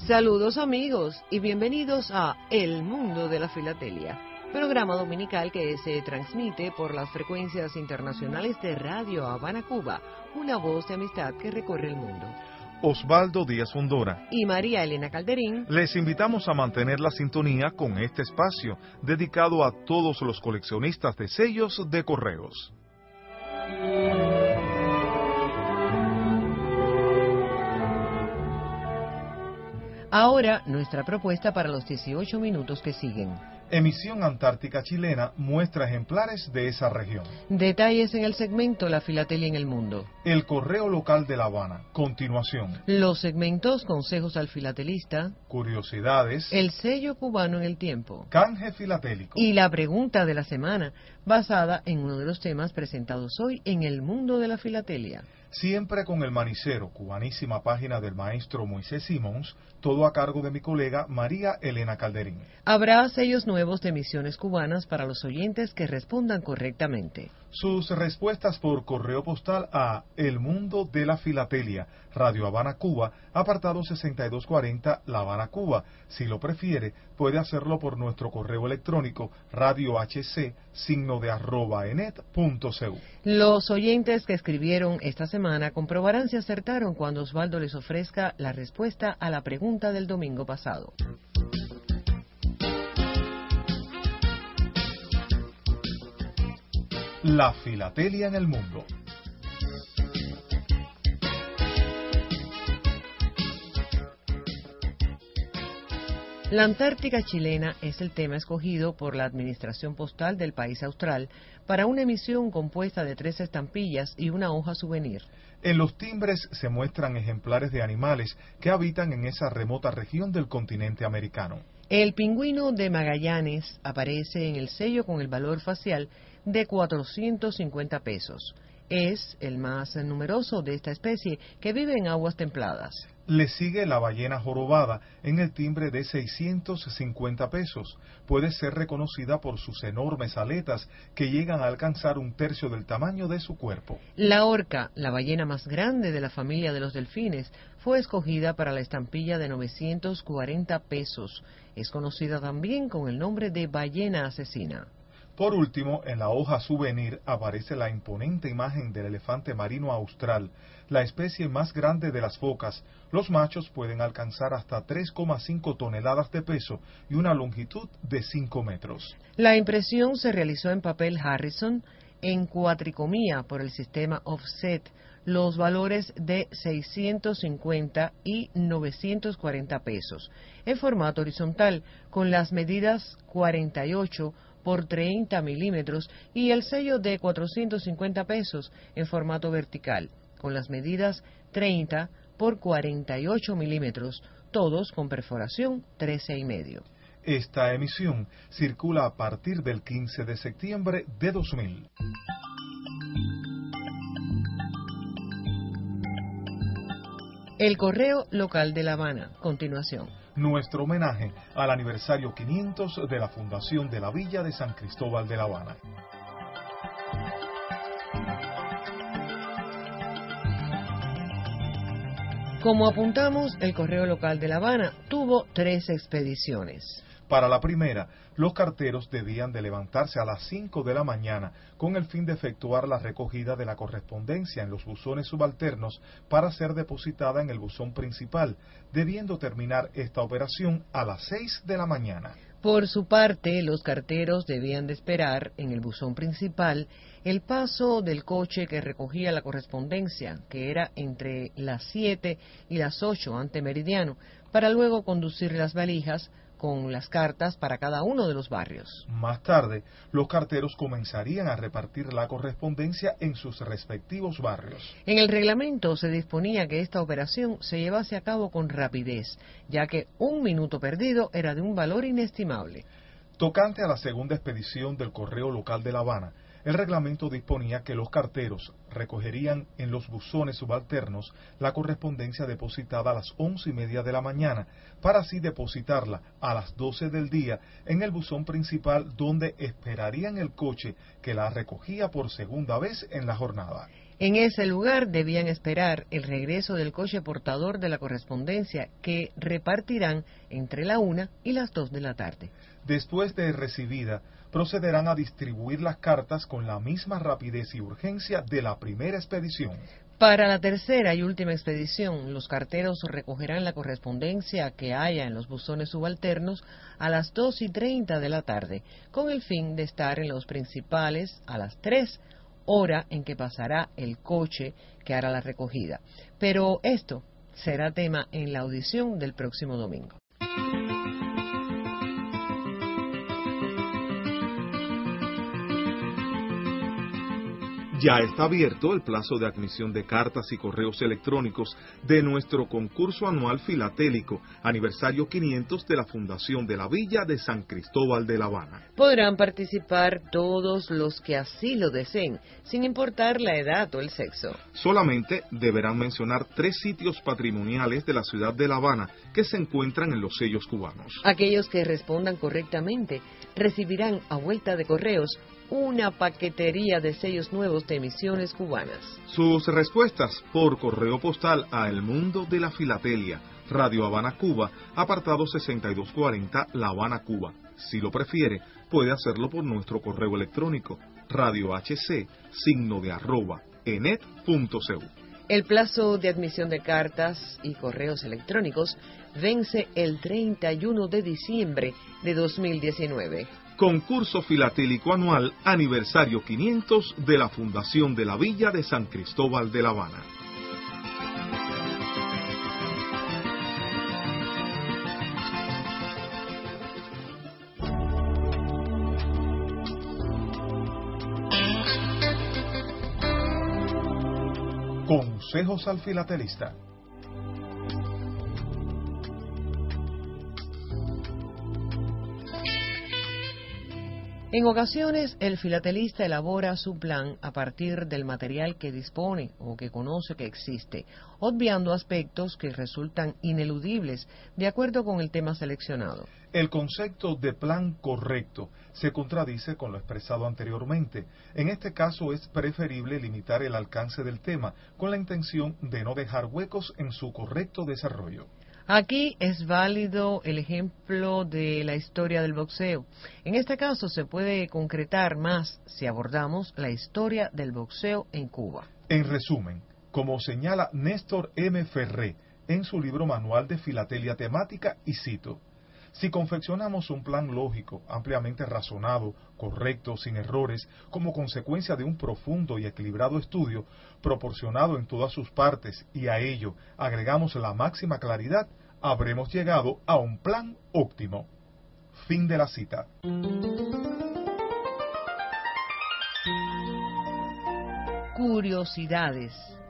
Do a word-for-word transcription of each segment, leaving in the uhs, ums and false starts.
Saludos amigos y bienvenidos a El Mundo de la Filatelia, programa dominical que se transmite por las frecuencias internacionales de Radio Habana, Cuba, una voz de amistad que recorre el mundo. Osvaldo Díaz Fundora y María Elena Calderín les invitamos a mantener la sintonía con este espacio dedicado a todos los coleccionistas de sellos de correos. Ahora, nuestra propuesta para los dieciocho minutos que siguen. Emisión Antártica Chilena muestra ejemplares de esa región. Detalles en el segmento La Filatelia en el Mundo. El correo local de La Habana. Continuación. Los segmentos Consejos al Filatelista. Curiosidades. El sello cubano en el tiempo. Canje filatélico. Y la pregunta de la semana, basada en uno de los temas presentados hoy en El Mundo de la Filatelia. Siempre con el manicero, cubanísima página del maestro Moisés Simons, todo a cargo de mi colega María Elena Calderín. Habrá sellos nuevos de emisiones cubanas para los oyentes que respondan correctamente. Sus respuestas por correo postal a El Mundo de la Filatelia, Radio Habana, Cuba, apartado sesenta y dos cuarenta, La Habana, Cuba. Si lo prefiere, puede hacerlo por nuestro correo electrónico radiohc, signo de arroba enet punto cu. Los oyentes que escribieron esta semana comprobarán si acertaron cuando Osvaldo les ofrezca la respuesta a la pregunta del domingo pasado. La filatelia en el mundo. La Antártica chilena es el tema escogido por la Administración Postal del país austral para una emisión compuesta de tres estampillas y una hoja souvenir. En los timbres se muestran ejemplares de animales que habitan en esa remota región del continente americano. El pingüino de Magallanes aparece en el sello con el valor facial de cuatrocientos cincuenta pesos. Es el más numeroso de esta especie que vive en aguas templadas. Le sigue la ballena jorobada en el timbre de seiscientos cincuenta pesos. Puede ser reconocida por sus enormes aletas que llegan a alcanzar un tercio del tamaño de su cuerpo. La orca, la ballena más grande de la familia de los delfines, fue escogida para la estampilla de novecientos cuarenta pesos. Es conocida también con el nombre de ballena asesina. Por último, en la hoja souvenir aparece la imponente imagen del elefante marino austral, la especie más grande de las focas. Los machos pueden alcanzar hasta tres coma cinco toneladas de peso y una longitud de cinco metros. La impresión se realizó en papel Harrison en cuatricomía por el sistema offset. Los valores de seiscientos cincuenta y novecientos cuarenta pesos, en formato horizontal, con las medidas cuarenta y ocho por treinta milímetros y el sello de cuatrocientos cincuenta pesos en formato vertical, con las medidas treinta por cuarenta y ocho milímetros, todos con perforación trece y medio. Esta emisión circula a partir del quince de septiembre de dos mil. El correo local de La Habana, continuación. Nuestro homenaje al aniversario quinientos de la fundación de la Villa de San Cristóbal de La Habana. Como apuntamos, el correo local de La Habana tuvo tres expediciones. Para la primera, los carteros debían de levantarse a las cinco de la mañana con el fin de efectuar la recogida de la correspondencia en los buzones subalternos para ser depositada en el buzón principal, debiendo terminar esta operación a las seis de la mañana. Por su parte, los carteros debían de esperar en el buzón principal el paso del coche que recogía la correspondencia, que era entre las siete y las ocho ante meridiano, para luego conducir las valijas con las cartas para cada uno de los barrios. Más tarde, los carteros comenzarían a repartir la correspondencia en sus respectivos barrios. En el reglamento se disponía que esta operación se llevase a cabo con rapidez, ya que un minuto perdido era de un valor inestimable. Tocante a la segunda expedición del correo local de La Habana, el reglamento disponía que los carteros recogerían en los buzones subalternos la correspondencia depositada a las once y media de la mañana, para así depositarla a las doce del día en el buzón principal, donde esperarían el coche que la recogía por segunda vez en la jornada. En ese lugar debían esperar el regreso del coche portador de la correspondencia, que repartirán entre la una y las dos de la tarde. Después de recibida, procederán a distribuir las cartas con la misma rapidez y urgencia de la primera expedición. Para la tercera y última expedición, los carteros recogerán la correspondencia que haya en los buzones subalternos a las dos y treinta de la tarde, con el fin de estar en los principales a las tres, hora en que pasará el coche que hará la recogida. Pero esto será tema en la audición del próximo domingo. Ya está abierto el plazo de admisión de cartas y correos electrónicos de nuestro concurso anual filatélico, aniversario quinientos de la Fundación de la Villa de San Cristóbal de La Habana. Podrán participar todos los que así lo deseen, sin importar la edad o el sexo. Solamente deberán mencionar tres sitios patrimoniales de la ciudad de La Habana que se encuentran en los sellos cubanos. Aquellos que respondan correctamente recibirán a vuelta de correos una paquetería de sellos nuevos de emisiones cubanas. Sus respuestas por correo postal a El Mundo de la Filatelia, Radio Habana, Cuba, apartado sesenta y dos cuarenta, La Habana, Cuba. Si lo prefiere, puede hacerlo por nuestro correo electrónico, radiohc, signo de arroba, enet punto cu. El plazo de admisión de cartas y correos electrónicos vence el treinta y uno de diciembre de dos mil diecinueve. Concurso filatélico anual, aniversario quinientos de la Fundación de la Villa de San Cristóbal de La Habana. Consejos al filatelista. En ocasiones, el filatelista elabora su plan a partir del material que dispone o que conoce que existe, obviando aspectos que resultan ineludibles de acuerdo con el tema seleccionado. El concepto de plan correcto se contradice con lo expresado anteriormente. En este caso es preferible limitar el alcance del tema con la intención de no dejar huecos en su correcto desarrollo. Aquí es válido el ejemplo de la historia del boxeo. En este caso se puede concretar más si abordamos la historia del boxeo en Cuba. En resumen, como señala Néstor M. Ferré en su libro Manual de Filatelia Temática, y cito: si confeccionamos un plan lógico, ampliamente razonado, correcto, sin errores, como consecuencia de un profundo y equilibrado estudio, proporcionado en todas sus partes, y a ello agregamos la máxima claridad, habremos llegado a un plan óptimo. Fin de la cita. Curiosidades.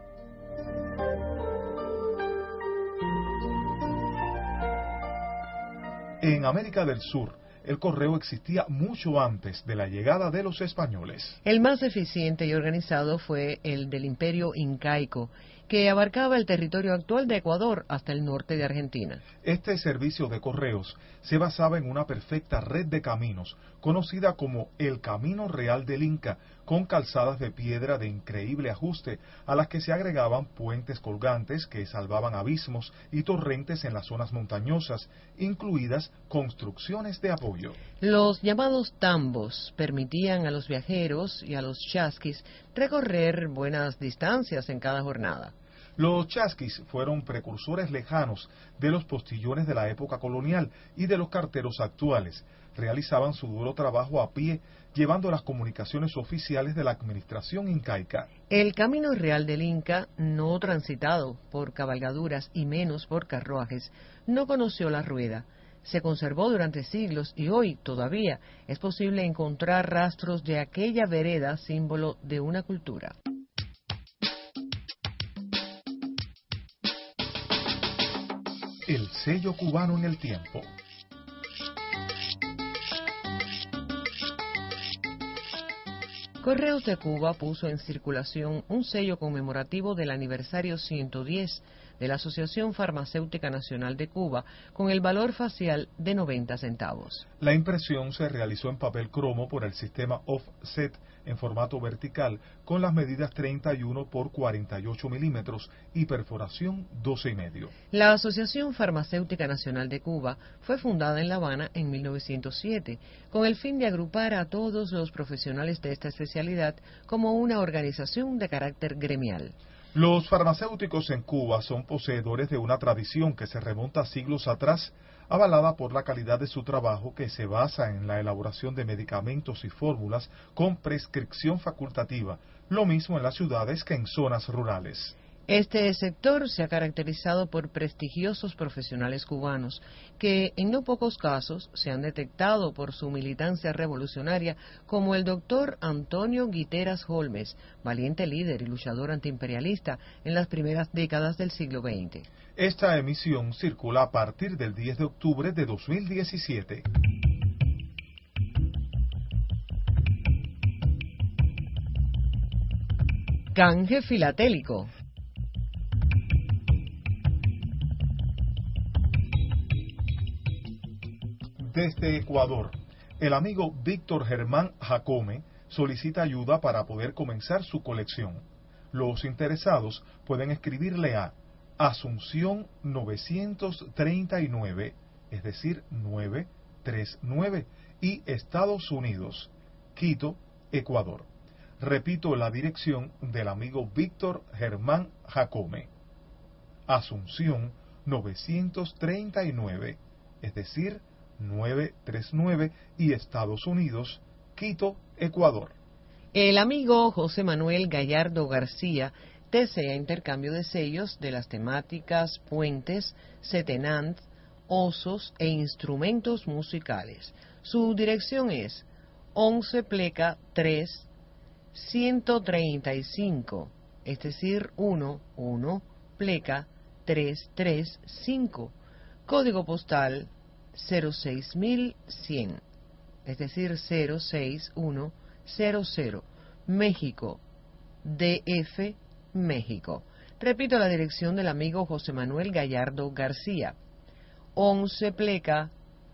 En América del Sur, el correo existía mucho antes de la llegada de los españoles. El más eficiente y organizado fue el del Imperio Incaico, que abarcaba el territorio actual de Ecuador hasta el norte de Argentina. Este servicio de correos se basaba en una perfecta red de caminos, conocida como el Camino Real del Inca, con calzadas de piedra de increíble ajuste, a las que se agregaban puentes colgantes que salvaban abismos y torrentes en las zonas montañosas, incluidas construcciones de apoyo. Los llamados tambos permitían a los viajeros y a los chasquis recorrer buenas distancias en cada jornada. Los chasquis fueron precursores lejanos de los postillones de la época colonial y de los carteros actuales. Realizaban su duro trabajo a pie, llevando las comunicaciones oficiales de la administración incaica. El Camino Real del Inca, no transitado por cabalgaduras y menos por carruajes, no conoció la rueda. Se conservó durante siglos y hoy todavía es posible encontrar rastros de aquella vereda, símbolo de una cultura. El sello cubano en el tiempo. Correos de Cuba puso en circulación un sello conmemorativo del aniversario ciento diez de la Asociación Farmacéutica Nacional de Cuba con el valor facial de noventa centavos. La impresión se realizó en papel cromo por el sistema offset en formato vertical con las medidas treinta y uno por cuarenta y ocho milímetros y perforación doce y medio. La Asociación Farmacéutica Nacional de Cuba fue fundada en La Habana en mil novecientos siete con el fin de agrupar a todos los profesionales de esta especialidad como una organización de carácter gremial. Los farmacéuticos en Cuba son poseedores de una tradición que se remonta siglos atrás, avalada por la calidad de su trabajo que se basa en la elaboración de medicamentos y fórmulas con prescripción facultativa, lo mismo en las ciudades que en zonas rurales. Este sector se ha caracterizado por prestigiosos profesionales cubanos que en no pocos casos se han detectado por su militancia revolucionaria, como el doctor Antonio Guiteras Holmes, valiente líder y luchador antiimperialista en las primeras décadas del siglo veinte. Esta emisión circula a partir del diez de octubre de dos mil diecisiete. Canje filatélico. Desde Ecuador, el amigo Víctor Germán Jacome solicita ayuda para poder comenzar su colección. Los interesados pueden escribirle a Asunción novecientos treinta y nueve, es decir, novecientos treinta y nueve, y Estados Unidos, Quito, Ecuador. Repito la dirección del amigo Víctor Germán Jacome. Asunción novecientos treinta y nueve, es decir, novecientos treinta y nueve, y Estados Unidos, Quito, Ecuador. El amigo José Manuel Gallardo García desea intercambio de sellos de las temáticas puentes, setenant, osos e instrumentos musicales. Su dirección es once Pleca tres, ciento treinta y cinco, es decir, uno, uno, Pleca tres tres cinco, código postal cero seis mil cien, es decir, cero seis uno cero cero, México, D F, México. Repito la dirección del amigo José Manuel Gallardo García, once Pleca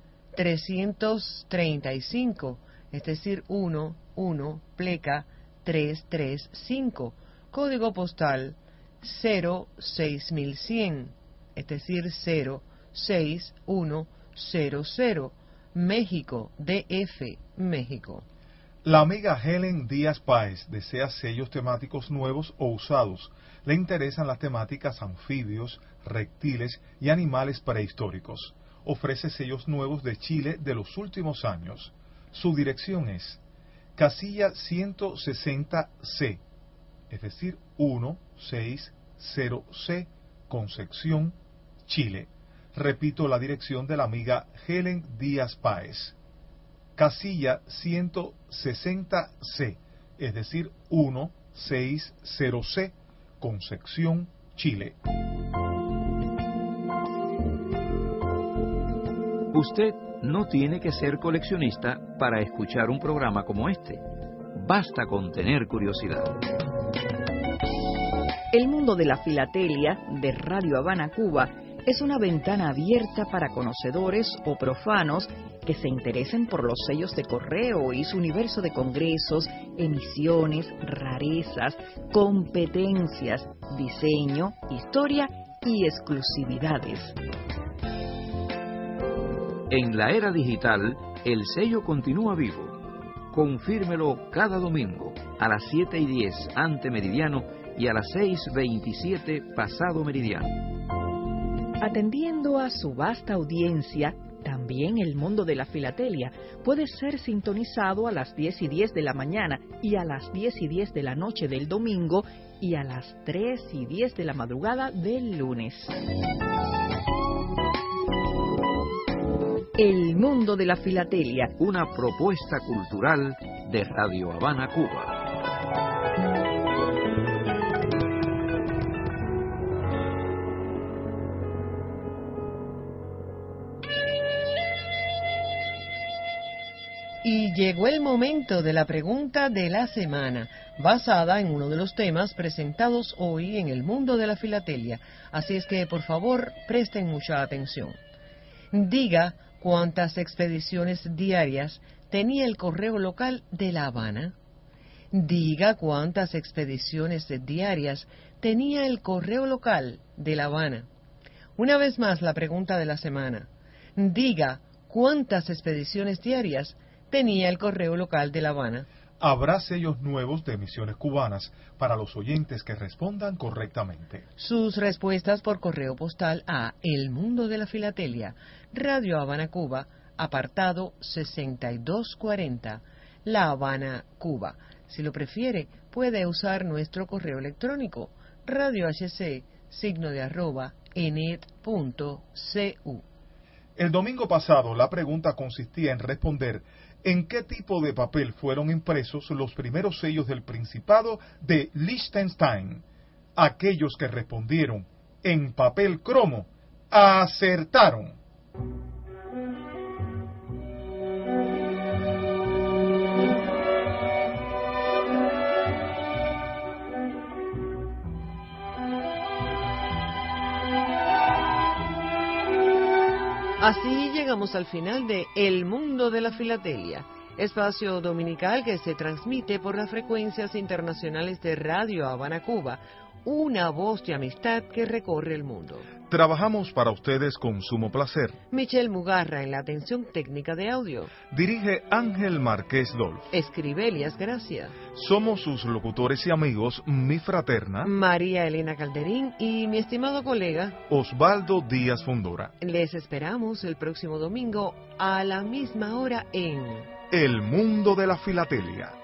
trescientos treinta y cinco, es decir, uno, uno, Pleca tres tres cinco, código postal cero seis mil cien, es decir, cero seis uno cero cero, México, D F, México. La amiga Helen Díaz Páez desea sellos temáticos nuevos o usados. Le interesan las temáticas anfibios, reptiles y animales prehistóricos. Ofrece sellos nuevos de Chile de los últimos años. Su dirección es Casilla ciento sesenta C, es decir, ciento sesenta C, Concepción, Chile. Repito la dirección de la amiga Helen Díaz Páez. Casilla ciento sesenta C, es decir, ciento sesenta C, Concepción, Chile. Usted no tiene que ser coleccionista para escuchar un programa como este. Basta con tener curiosidad. El mundo de la filatelia de Radio Habana, Cuba, es una ventana abierta para conocedores o profanos que se interesen por los sellos de correo y su universo de congresos, emisiones, rarezas, competencias, diseño, historia y exclusividades. En la era digital, el sello continúa vivo. Confírmelo cada domingo a las siete y diez ante meridiano y a las seis veintisiete pasado meridiano. Atendiendo a su vasta audiencia, también el mundo de la filatelia puede ser sintonizado a las diez y diez de la mañana y a las diez y diez de la noche del domingo y a las tres y diez de la madrugada del lunes. El mundo de la filatelia, una propuesta cultural de Radio Habana, Cuba. Y Y llegó el momento de la pregunta de la semana, basada en uno de los temas presentados hoy en el mundo de la filatelia. Así es que, por favor, presten mucha atención. Diga cuántas expediciones diarias tenía el correo local de La Habana. Diga cuántas expediciones diarias tenía el correo local de La Habana. Una vez más la pregunta de la semana. Diga cuántas expediciones diarias tenía el correo local de La Habana. Habrá sellos nuevos de emisiones cubanas para los oyentes que respondan correctamente. Sus respuestas por correo postal a El Mundo de la Filatelia, Radio Habana, Cuba, apartado sesenta y dos cuarenta, La Habana, Cuba. Si lo prefiere, puede usar nuestro correo electrónico, radiohc, signo de arroba, enet punto cu. El domingo pasado la pregunta consistía en responder en qué tipo de papel fueron impresos los primeros sellos del Principado de Liechtenstein. Aquellos que respondieron en papel cromo acertaron. Así llegamos al final de El Mundo de la Filatelia, espacio dominical que se transmite por las frecuencias internacionales de Radio Habana, Cuba, una voz de amistad que recorre el mundo. Trabajamos para ustedes con sumo placer. Michelle Mugarra en la atención técnica de audio. Dirige Ángel Márquez Dolf. Escribe Elías Gracia. Somos sus locutores y amigos, mi fraterna María Elena Calderín y mi estimado colega Osvaldo Díaz Fundora. Les esperamos el próximo domingo a la misma hora en El Mundo de la Filatelia.